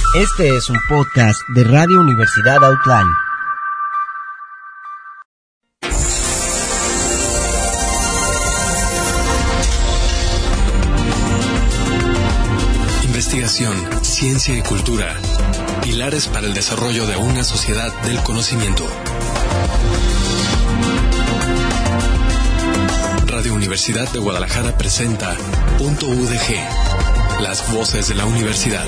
Este es un podcast de Radio Universidad Outline. Investigación, ciencia y cultura. Pilares para el desarrollo de una sociedad del conocimiento. Radio Universidad de Guadalajara presenta Punto UDG, las voces de la universidad.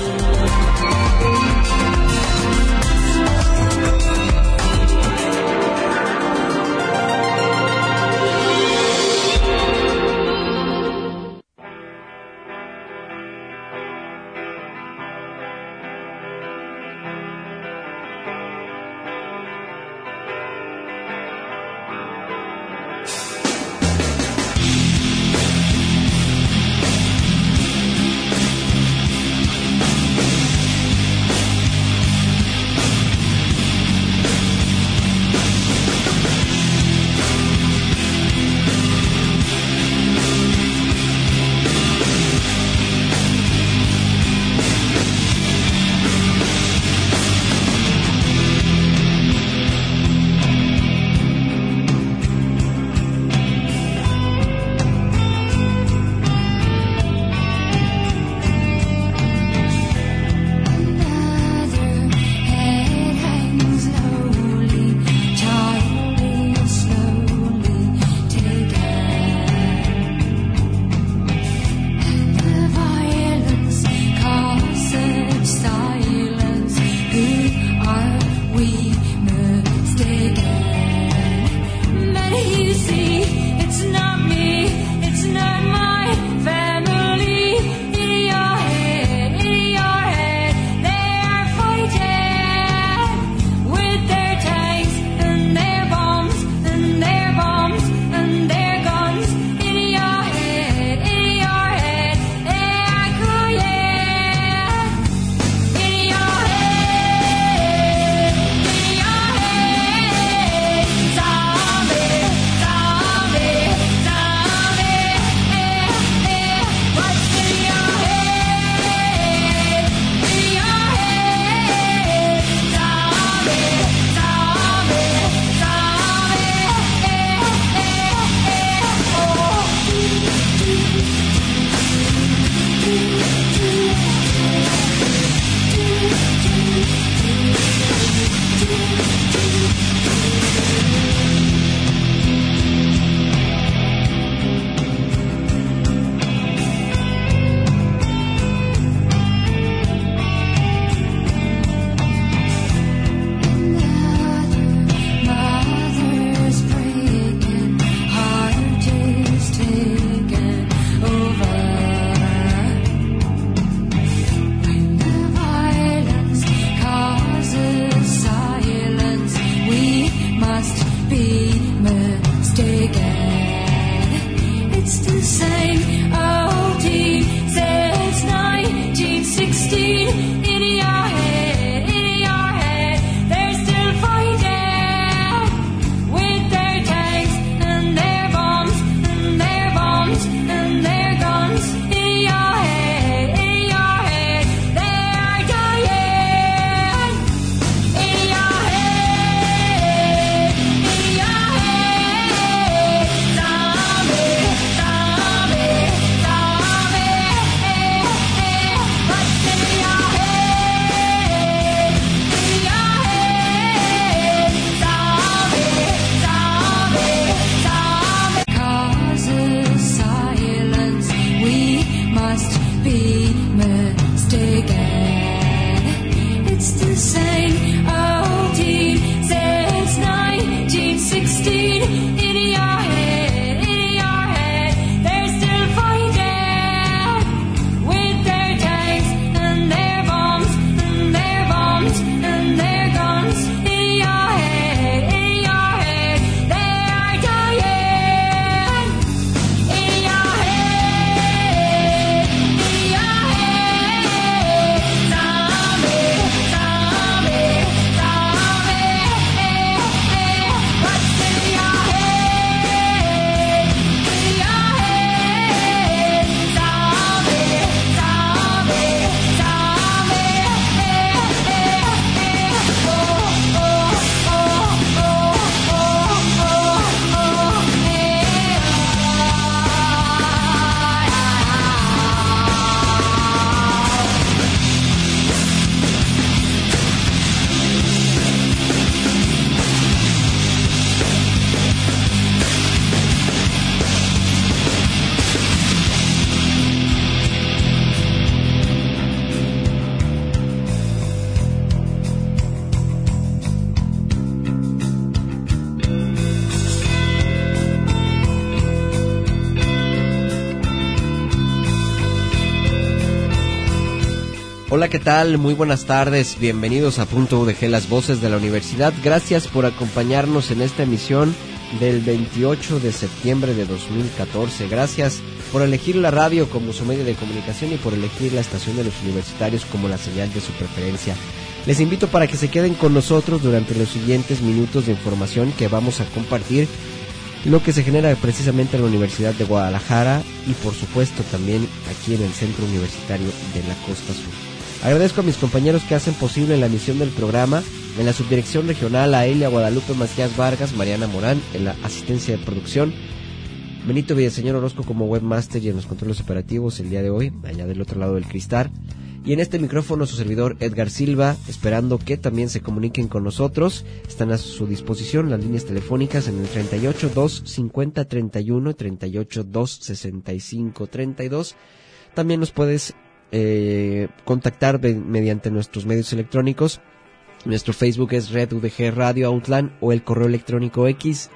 Hola, ¿qué tal? Muy buenas tardes, bienvenidos a Punto UDG, las voces de la universidad. Gracias por acompañarnos en esta emisión del 28 de septiembre de 2014. Gracias por elegir la radio como su medio de comunicación y por elegir la estación de los universitarios como la señal de su preferencia. Les invito para que se queden con nosotros durante los siguientes minutos de información que vamos a compartir, lo que se genera precisamente en la Universidad de Guadalajara y por supuesto también aquí en el Centro Universitario de la Costa Sur. Agradezco a mis compañeros que hacen posible la emisión del programa. En la subdirección regional a Elia Guadalupe Macías Vargas, Mariana Morán en la asistencia de producción, Benito Villaseñor Orozco como webmaster y en los controles operativos el día de hoy, allá del otro lado del cristal. Y en este micrófono su servidor Edgar Silva, esperando que también se comuniquen con nosotros. Están a su disposición las líneas telefónicas en el 38 2 50 31 y 38 2 65 32. También nos puedes contactar mediante nuestros medios electrónicos. Nuestro Facebook es Red UDG Radio Outland o el correo electrónico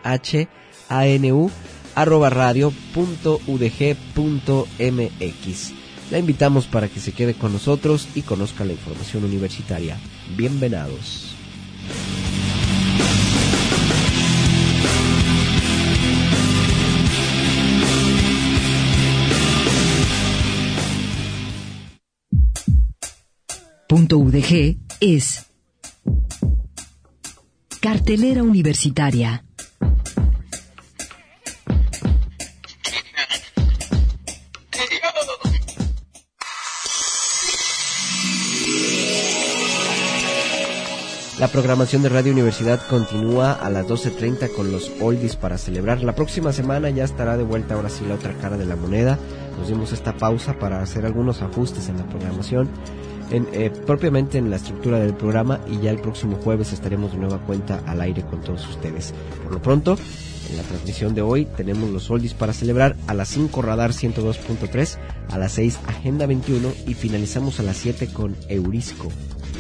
xhanu@radio.udg.mx. La invitamos para que se quede con nosotros y conozca la información universitaria. Bienvenidos. Punto UDG es cartelera universitaria. La programación de Radio Universidad continúa a las 12:30 con los oldies para celebrar. La próxima semana ya estará de vuelta, ahora sí, la otra cara de la moneda. Nos dimos esta pausa para hacer algunos ajustes en la programación, propiamente en la estructura del programa, y ya el próximo jueves estaremos de nueva cuenta al aire con todos ustedes. Por lo pronto, en la transmisión de hoy tenemos los oldies para celebrar. A las 5 Radar 102.3, a las 6 Agenda 21 y finalizamos a las 7 con Eurisco.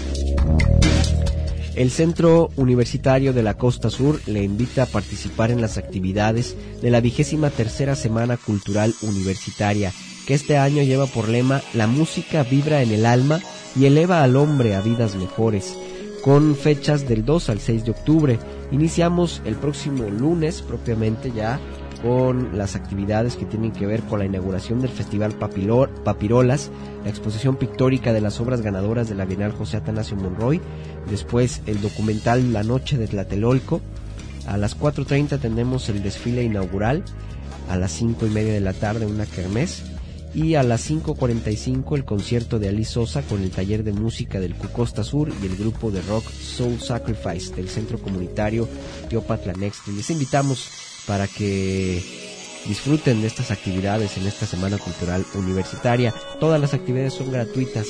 El Centro Universitario de la Costa Sur le invita a participar en las actividades de la 23ª Semana Cultural Universitaria, que este año lleva por lema "La música vibra en el alma y eleva al hombre a vidas mejores", con fechas del 2 al 6 de octubre. Iniciamos el próximo lunes, propiamente ya, con las actividades que tienen que ver con la inauguración del Festival Papirolas, la exposición pictórica de las obras ganadoras de la Bienal José Atanasio Monroy, después el documental La Noche de Tlatelolco. A las 4:30 tenemos el desfile inaugural, a las 5:30 de la tarde una kermés, y a las 5:45 el concierto de Ali Sosa con el taller de música del Costa Sur y el grupo de rock Soul Sacrifice del Centro Comunitario Teopatla-Nextli. Les invitamos para que disfruten de estas actividades en esta Semana Cultural Universitaria. Todas las actividades son gratuitas.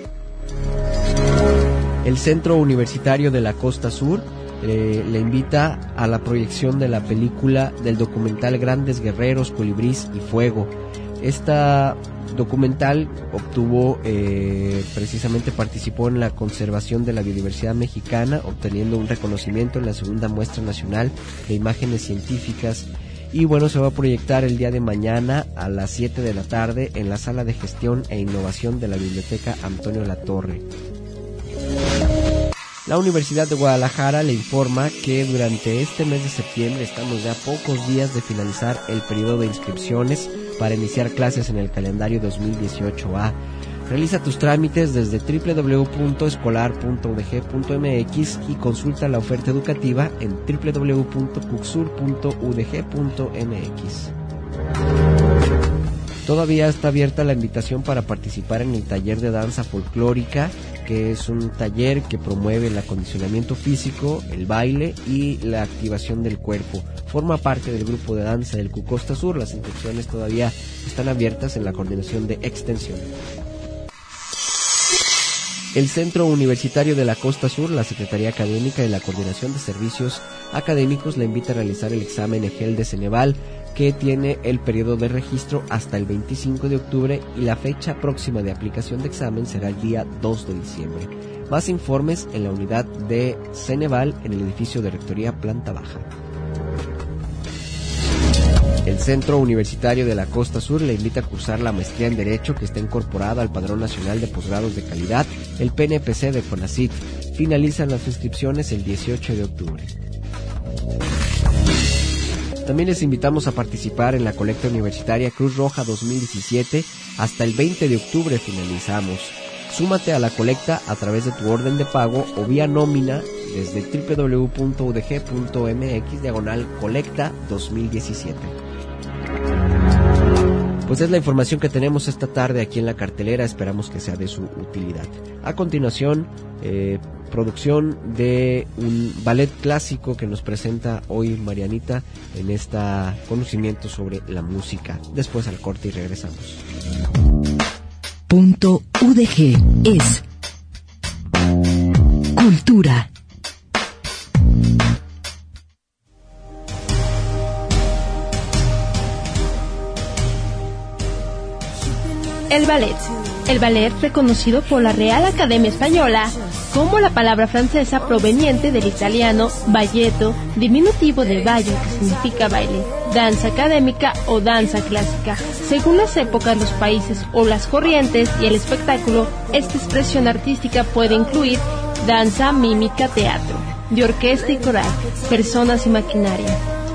El Centro Universitario de la Costa Sur le invita a la proyección de la película del documental Grandes Guerreros, Colibrís y Fuego. Esta documental precisamente participó en la conservación de la biodiversidad mexicana, obteniendo un reconocimiento en la segunda muestra nacional de imágenes científicas. Y bueno, se va a proyectar el día de mañana a las 7 de la tarde en la Sala de Gestión e Innovación de la Biblioteca Antonio Latorre. La Universidad de Guadalajara le informa que durante este mes de septiembre estamos ya a pocos días de finalizar el periodo de inscripciones para iniciar clases en el calendario 2018A. Realiza tus trámites desde www.escolar.udg.mx y consulta la oferta educativa en www.cucsur.udg.mx. Todavía está abierta la invitación para participar en el taller de danza folclórica, que es un taller que promueve el acondicionamiento físico, el baile y la activación del cuerpo. Forma parte del grupo de danza del Costa Sur. Las inscripciones todavía están abiertas en la coordinación de extensión. El Centro Universitario de la Costa Sur, la Secretaría Académica y la Coordinación de Servicios Académicos le invita a realizar el examen EGEL de Ceneval, que tiene el periodo de registro hasta el 25 de octubre y la fecha próxima de aplicación de examen será el día 2 de diciembre. Más informes en la unidad de Ceneval en el edificio de Rectoría Planta Baja. El Centro Universitario de la Costa Sur le invita a cursar la maestría en Derecho que está incorporada al Padrón Nacional de Posgrados de Calidad, el PNPC de CONACYT. Finalizan las inscripciones el 18 de octubre. También les invitamos a participar en la colecta universitaria Cruz Roja 2017. Hasta el 20 de octubre finalizamos. Súmate a la colecta a través de tu orden de pago o vía nómina desde www.udg.mx/colecta 2017. Pues es la información que tenemos esta tarde aquí en la cartelera, esperamos que sea de su utilidad. A continuación, producción de un ballet clásico que nos presenta hoy Marianita en esta conocimiento sobre la música. Después al corte y regresamos. Punto UDG es cultura. El ballet. El ballet, reconocido por la Real Academia Española como la palabra francesa proveniente del italiano balletto, diminutivo de ballo, que significa baile, danza académica o danza clásica. Según las épocas, los países o las corrientes y el espectáculo, esta expresión artística puede incluir danza, mímica, teatro, de orquesta y coral, personas y maquinaria.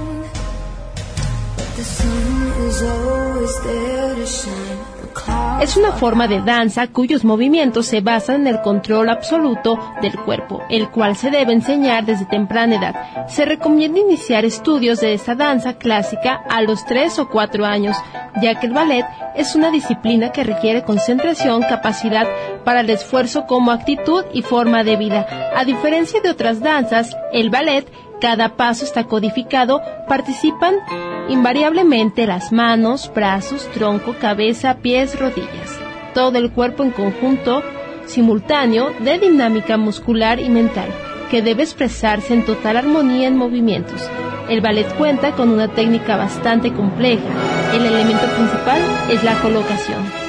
Es una forma de danza cuyos movimientos se basan en el control absoluto del cuerpo, el cual se debe enseñar desde temprana edad. Se recomienda iniciar estudios de esta danza clásica a los 3 o 4 años, ya que el ballet es una disciplina que requiere concentración, capacidad para el esfuerzo como actitud y forma de vida. A diferencia de otras danzas, el ballet, cada paso está codificado, participan invariablemente las manos, brazos, tronco, cabeza, pies, rodillas. Todo el cuerpo en conjunto simultáneo de dinámica muscular y mental, que debe expresarse en total armonía en movimientos. El ballet cuenta con una técnica bastante compleja. El elemento principal es la colocación.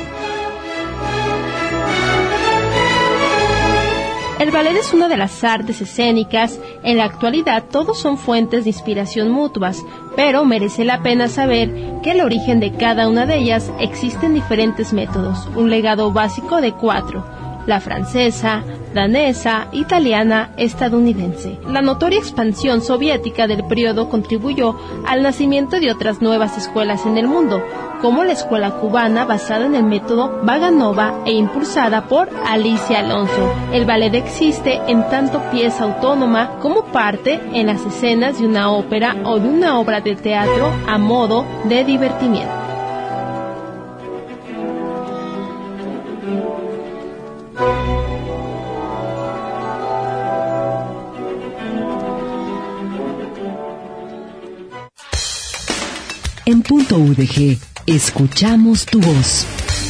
El ballet es una de las artes escénicas. En la actualidad todos son fuentes de inspiración mutuas, pero merece la pena saber que el origen de cada una de ellas existen diferentes métodos, un legado básico de 4, la francesa, danesa, italiana, estadounidense. La notoria expansión soviética del periodo contribuyó al nacimiento de otras nuevas escuelas en el mundo, como la escuela cubana basada en el método Vaganova e impulsada por Alicia Alonso. El ballet existe en tanto pieza autónoma como parte en las escenas de una ópera o de una obra de teatro a modo de divertimiento. En Punto UDG, escuchamos tu voz.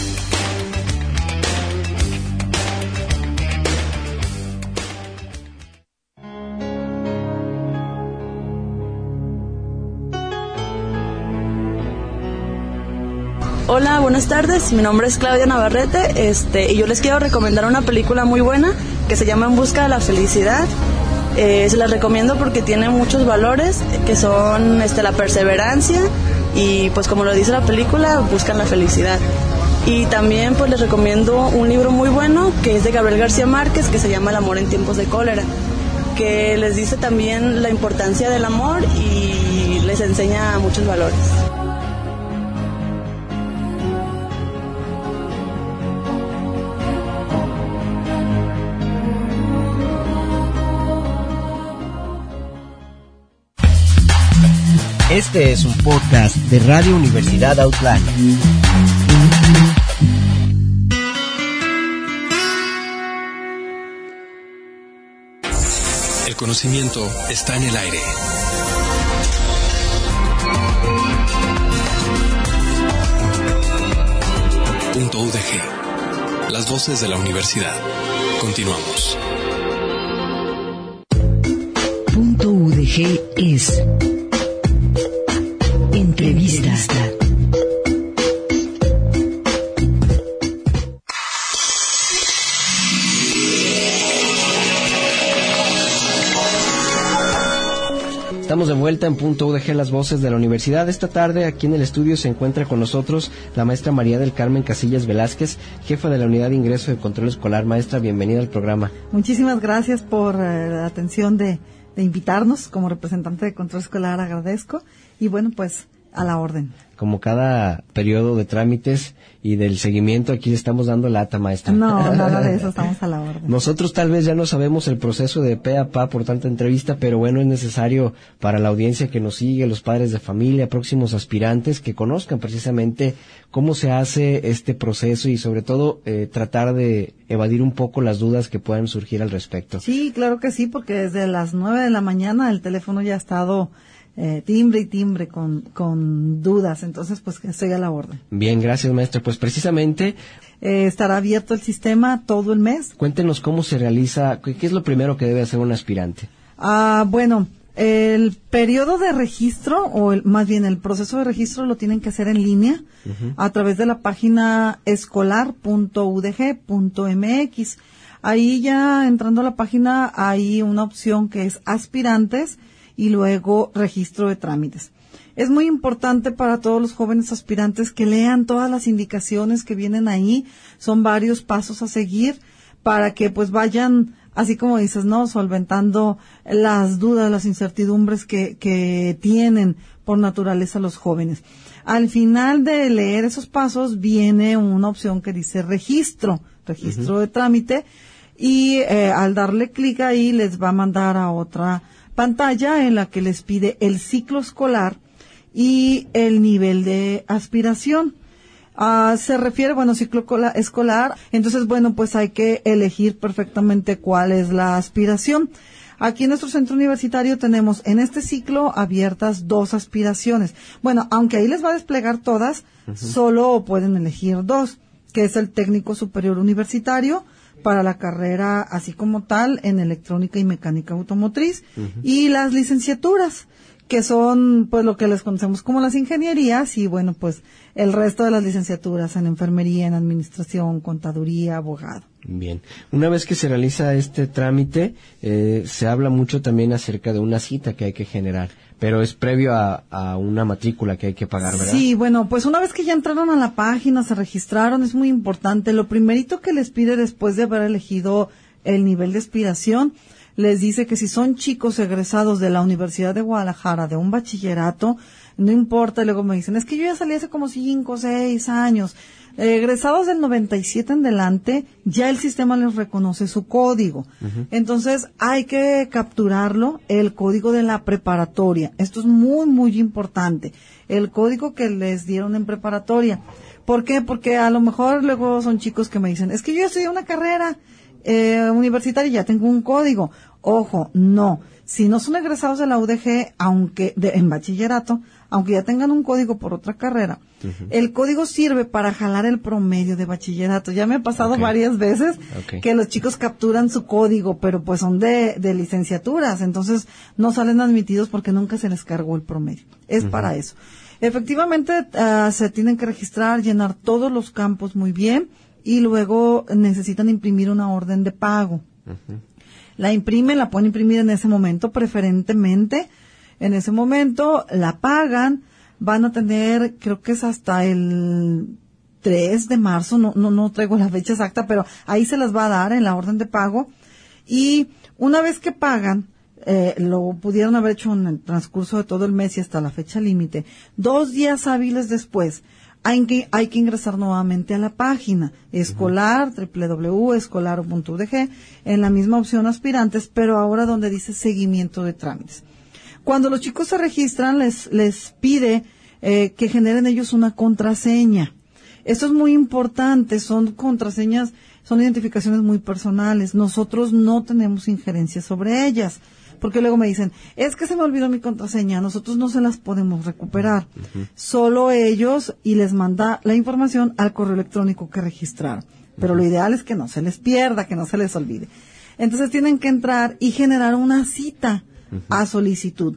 Hola, buenas tardes. Mi nombre es Claudia Navarrete, y yo les quiero recomendar una película muy buena que se llama En busca de la felicidad. Se las recomiendo porque tiene muchos valores que son la perseverancia y pues como lo dice la película, buscan la felicidad. Y también pues les recomiendo un libro muy bueno que es de Gabriel García Márquez, que se llama El amor en tiempos de cólera, que les dice también la importancia del amor y les enseña muchos valores. Este es un podcast de Radio Universidad Outland. El conocimiento está en el aire. Punto UDG. Las voces de la universidad. Continuamos. Punto UDG es entrevista. Estamos de vuelta en Punto UDG, las voces de la universidad. Esta tarde aquí en el estudio se encuentra con nosotros la maestra María del Carmen Casillas Velázquez, jefa de la Unidad de Ingreso de Control Escolar. Maestra, bienvenida al programa. Muchísimas gracias por la atención de invitarnos. Como representante de Control Escolar agradezco. Y bueno, pues a la orden. Como cada periodo de trámites y del seguimiento, aquí le estamos dando lata, maestra. No, nada de eso, estamos a la orden. Nosotros tal vez ya no sabemos el proceso de pe a pa por tanta entrevista, pero bueno, es necesario para la audiencia que nos sigue, los padres de familia, próximos aspirantes, que conozcan precisamente cómo se hace este proceso y sobre todo tratar de evadir un poco las dudas que puedan surgir al respecto. Sí, claro que sí, porque desde las 9 de la mañana el teléfono ya ha estado timbre y timbre con dudas, entonces pues que estoy a la orden. Bien, gracias, maestra. Pues precisamente estará abierto el sistema todo el mes. Cuéntenos cómo se realiza, qué es lo primero que debe hacer un aspirante. Bueno, el periodo de registro, más bien el proceso de registro lo tienen que hacer en línea a través de la página escolar.udg.mx. Ahí ya entrando a la página hay una opción que es aspirantes y luego registro de trámites. Es muy importante para todos los jóvenes aspirantes que lean todas las indicaciones que vienen ahí. Son varios pasos a seguir para que pues vayan, así como dices, ¿no?, solventando las dudas, las incertidumbres que tienen por naturaleza los jóvenes. Al final de leer esos pasos viene una opción que dice registro de trámite, y al darle clic ahí les va a mandar a otra pantalla en la que les pide el ciclo escolar y el nivel de aspiración. Se refiere, ciclo escolar, entonces, pues hay que elegir perfectamente cuál es la aspiración. Aquí en nuestro centro universitario tenemos en este ciclo abiertas 2 aspiraciones. Aunque ahí les va a desplegar todas, solo pueden elegir 2, que es el técnico superior universitario para la carrera así como tal en electrónica y mecánica automotriz, y las licenciaturas, que son pues lo que les conocemos como las ingenierías, y pues el resto de las licenciaturas en enfermería, en administración, contaduría, abogado. Bien, una vez que se realiza este trámite, se habla mucho también acerca de una cita que hay que generar, pero es previo a una matrícula que hay que pagar, ¿verdad? Sí, pues una vez que ya entraron a la página, se registraron, es muy importante. Lo primerito que les pide después de haber elegido el nivel de aspiración, les dice que si son chicos egresados de la Universidad de Guadalajara, de un bachillerato, no importa. Y luego me dicen, es que yo ya salí hace como 5 o 6 años. Egresados del 97 en adelante, ya el sistema les reconoce su código. Entonces, hay que capturarlo, el código de la preparatoria. Esto es muy, muy importante. El código que les dieron en preparatoria. ¿Por qué? Porque a lo mejor luego son chicos que me dicen, es que yo estudié una carrera universitaria y ya tengo un código. Ojo, no. Si no son egresados de la UDG, en bachillerato, aunque ya tengan un código por otra carrera, el código sirve para jalar el promedio de bachillerato. Ya me ha pasado varias veces que los chicos capturan su código, pero pues son de licenciaturas, entonces no salen admitidos porque nunca se les cargó el promedio. Es para eso. Efectivamente, se tienen que registrar, llenar todos los campos muy bien, y luego necesitan imprimir una orden de pago. La pueden imprimir en ese momento, preferentemente. En ese momento la pagan, van a tener, creo que es hasta el 3 de marzo, no traigo la fecha exacta, pero ahí se las va a dar en la orden de pago. Y una vez que pagan, lo pudieron haber hecho en el transcurso de todo el mes y hasta la fecha límite, 2 días hábiles después, hay que ingresar nuevamente a la página escolar, www.escolar.udg, en la misma opción aspirantes, pero ahora donde dice seguimiento de trámites. Cuando los chicos se registran, les pide que generen ellos una contraseña. Esto es muy importante, son contraseñas, son identificaciones muy personales. Nosotros no tenemos injerencia sobre ellas, porque luego me dicen, es que se me olvidó mi contraseña, nosotros no se las podemos recuperar. Solo ellos, y les manda la información al correo electrónico que registraron. Pero lo ideal es que no se les pierda, que no se les olvide. Entonces tienen que entrar y generar una cita a solicitud.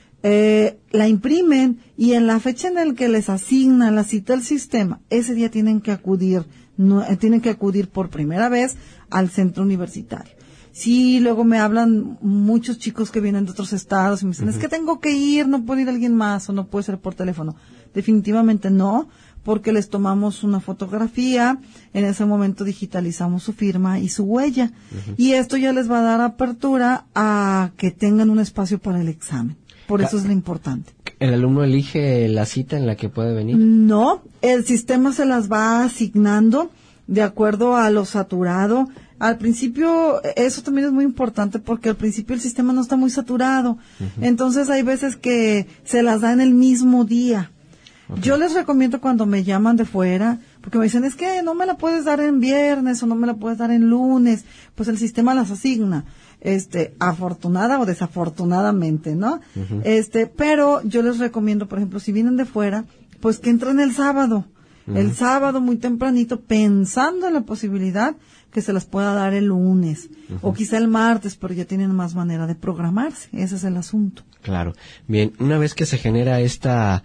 La imprimen, y en la fecha en la que les asigna la cita al sistema, ese día tienen que acudir por primera vez al centro universitario. Sí, luego me hablan muchos chicos que vienen de otros estados y me dicen, es que tengo que ir, no puede ir alguien más o no puede ser por teléfono. Definitivamente no, porque les tomamos una fotografía, en ese momento digitalizamos su firma y su huella. Y esto ya les va a dar apertura a que tengan un espacio para el examen. Por eso es lo importante. ¿El alumno elige la cita en la que puede venir? No, el sistema se las va asignando de acuerdo a lo saturado. Al principio, eso también es muy importante porque al principio el sistema no está muy saturado. Entonces hay veces que se las da en el mismo día. Okay. Yo les recomiendo cuando me llaman de fuera, porque me dicen, es que no me la puedes dar en viernes o no me la puedes dar en lunes, pues el sistema las asigna. Afortunada o desafortunadamente, ¿no? Pero yo les recomiendo, por ejemplo, si vienen de fuera, pues que entren el sábado. El sábado muy tempranito, pensando en la posibilidad que se las pueda dar el lunes o quizá el martes, pero ya tienen más manera de programarse. Ese es el asunto. Claro. Bien, una vez que se genera esta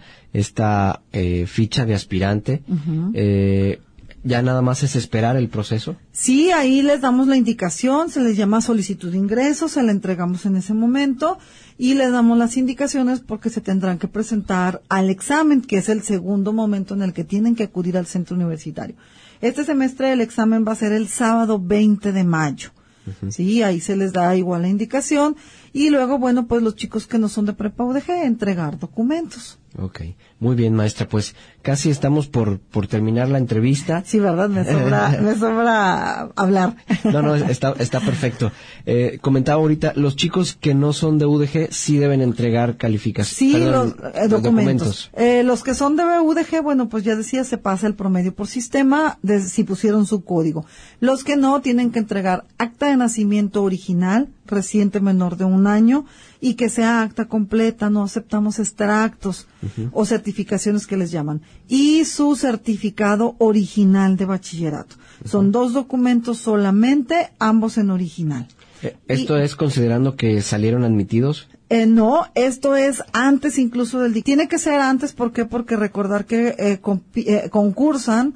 ficha de aspirante, ¿ya nada más es esperar el proceso? Sí, ahí les damos la indicación, se les llama solicitud de ingreso, se la entregamos en ese momento y les damos las indicaciones porque se tendrán que presentar al examen, que es el segundo momento en el que tienen que acudir al centro universitario. Este semestre el examen va a ser el sábado 20 de mayo. Sí, ahí se les da igual la indicación y luego, bueno, pues los chicos que no son de prepa UDG entregar documentos. Okay, muy bien, maestra, pues casi estamos por terminar la entrevista. Sí, verdad, me sobra hablar. No, está perfecto. Comentaba ahorita, los chicos que no son de UDG sí deben entregar calificaciones. Sí, los documentos. Los que son de UDG, bueno, pues ya decía, se pasa el promedio por sistema, si pusieron su código. Los que no, tienen que entregar acta de nacimiento original, reciente menor de 1 año, y que sea acta completa, no aceptamos extractos o certificaciones que les llaman, y su certificado original de bachillerato. Son 2 documentos solamente, ambos en original. ¿Esto es considerando que salieron admitidos? No, esto es antes incluso del dictamen. Tiene que ser antes, ¿por qué? Porque recordar que concursan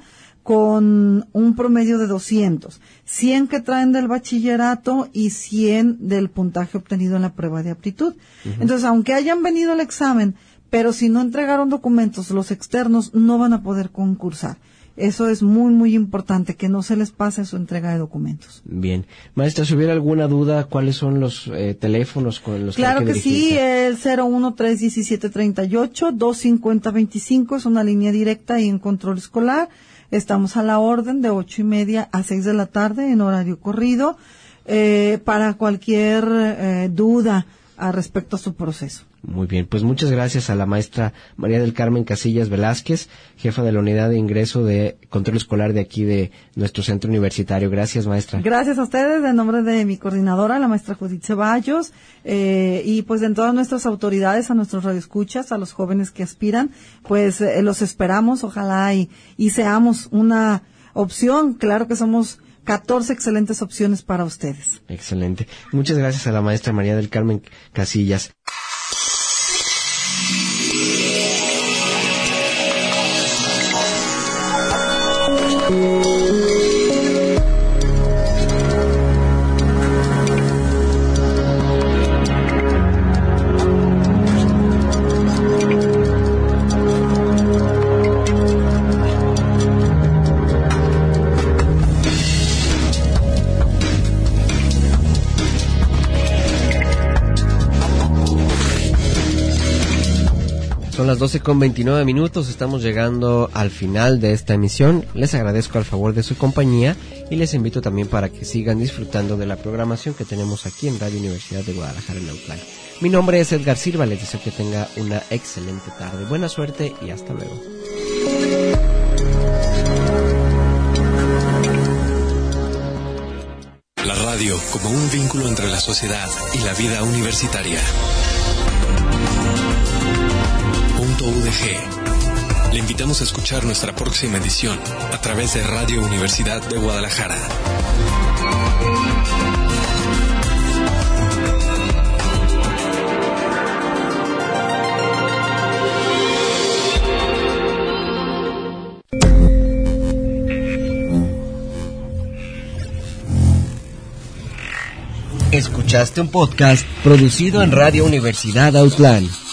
con un promedio de 200, 100 que traen del bachillerato y 100 del puntaje obtenido en la prueba de aptitud. Entonces, aunque hayan venido al examen, pero si no entregaron documentos, los externos no van a poder concursar. Eso es muy, muy importante, que no se les pase su entrega de documentos. Bien. Maestra, si hubiera alguna duda, ¿cuáles son los teléfonos con los claro que hay que dirigirse? Sí, el 013-1738, 250-25 es una línea directa y en control escolar. Estamos a la orden de 8:30 a 6 de la tarde en horario corrido, para cualquier duda respecto a su proceso. Muy bien, pues muchas gracias a la maestra María del Carmen Casillas Velázquez, jefa de la unidad de ingreso de control escolar de aquí de nuestro centro universitario. Gracias, maestra. Gracias a ustedes, en nombre de mi coordinadora, la maestra Judith Ceballos, y pues de todas nuestras autoridades, a nuestros radioescuchas, a los jóvenes que aspiran, pues los esperamos, ojalá y seamos una opción. Claro que somos 14 excelentes opciones para ustedes. Excelente. Muchas gracias a la maestra María del Carmen Casillas. Son las 12:29, estamos llegando al final de esta emisión. Les agradezco al favor de su compañía y les invito también para que sigan disfrutando de la programación que tenemos aquí en Radio Universidad de Guadalajara en Autlán. Mi nombre es Edgar Silva, les deseo que tenga una excelente tarde. Buena suerte y hasta luego. La radio como un vínculo entre la sociedad y la vida universitaria. UDG. Le invitamos a escuchar nuestra próxima edición a través de Radio Universidad de Guadalajara. Escuchaste un podcast producido en Radio Universidad Autlán.